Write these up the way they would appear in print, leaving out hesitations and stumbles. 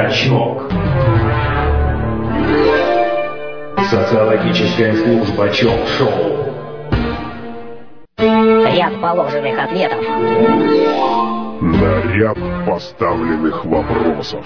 Рачок. Социологическая служба ЧОП-шоу. Ряд положенных ответов. На ряд поставленных вопросов.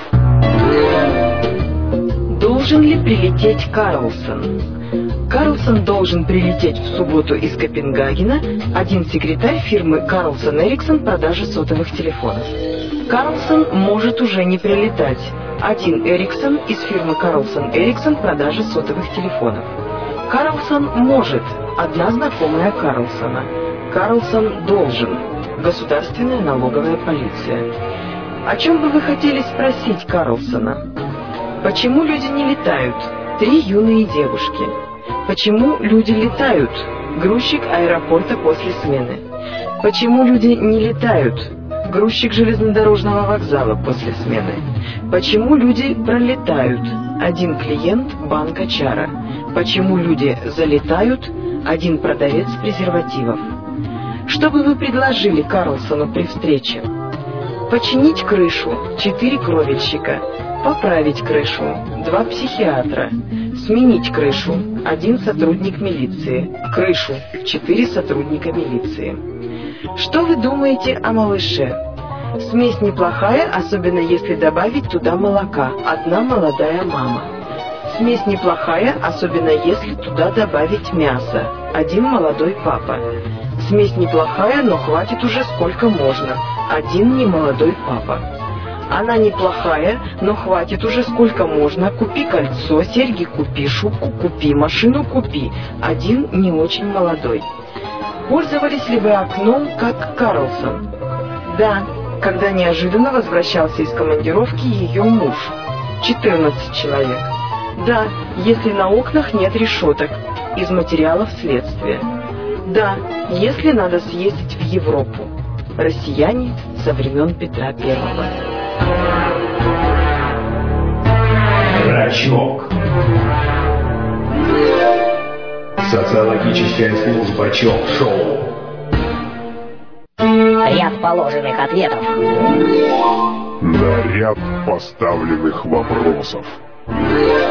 Должен ли прилететь Карлсон? Карлсон должен прилететь в субботу из Копенгагена, один секретарь фирмы Карлсон Эриксон продажи сотовых телефонов. Карлсон может уже не прилетать, один Эриксон из фирмы Карлсон Эриксон продажи сотовых телефонов. Карлсон может, одна знакомая Карлсона. Карлсон должен, государственная налоговая полиция. О чем бы вы хотели спросить Карлсона? Почему люди не летают? 3 юные девушки. Почему люди летают? Грузчик аэропорта после смены. Почему люди не летают? Грузчик железнодорожного вокзала после смены. Почему люди пролетают? Один клиент банка Чара. Почему люди залетают? Один продавец презервативов. Что бы вы предложили Карлсону при встрече? Починить крышу, 4 кровельщика. Поправить крышу, 2 психиатра. Сменить крышу, 1 сотрудник милиции. Крышу, 4 сотрудника милиции. Что вы думаете о малыше? Смесь неплохая, особенно если добавить туда молока. 1 молодая мама. Смесь неплохая, особенно если туда добавить мясо. 1 молодой папа. Смесь неплохая, но хватит уже сколько можно. 1 немолодой папа. Она неплохая, но хватит уже сколько можно. Купи кольцо, серьги купи, шубку купи, машину купи. 1 не очень молодой. Пользовались ли вы окном, как Карлсон? Да, когда неожиданно возвращался из командировки ее муж. 14 человек. Да, если на окнах нет решеток. Из материалов следствия. Да, если надо съездить в Европу. Россияне со времен Петра Первого. Рачок. Социологическая служба ЧОП-шоу. Ряд положенных ответов. На ряд поставленных вопросов.